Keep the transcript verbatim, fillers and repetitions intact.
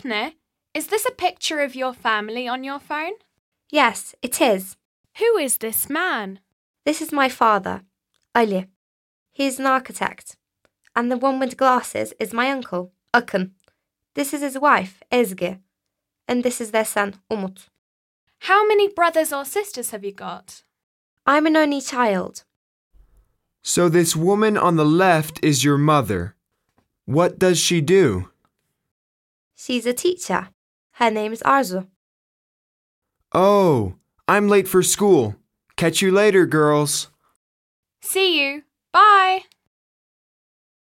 Daphne, is this a picture of your family on your phone? Yes, it is. Who is this man? This is my father, Ali. He is an architect. And the one with glasses is my uncle, Akın. This is his wife, Ezgi. And this is their son, Umut. How many brothers or sisters have you got? I'm an only child. So this woman on the left is your mother. What does she do? She's a teacher. Her name is Arzu. Oh, I'm late for school. Catch you later, girls. See you. Bye.